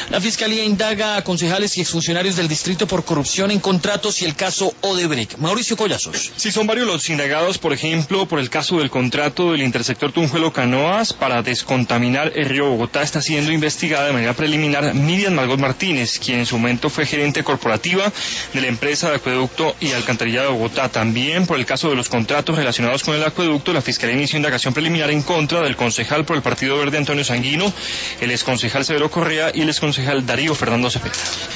La Fiscalía indaga a concejales y exfuncionarios del distrito por corrupción en contratos y el caso Odebrecht. Mauricio Collazos. Sí, son varios los indagados, por ejemplo, por el caso del contrato del intersector Tunjuelo-Canoas para descontaminar el río Bogotá. Está siendo investigada de manera preliminar Miriam Margot Martínez, quien en su momento fue gerente corporativa de la empresa de acueducto y alcantarillado de Bogotá. También por el caso de los contratos relacionados con el acueducto, la Fiscalía inició indagación preliminar en contra del concejal por el Partido Verde Antonio Sanguino, el exconcejal Severo Correa y el exconcejal Darío Fernando Cepeda.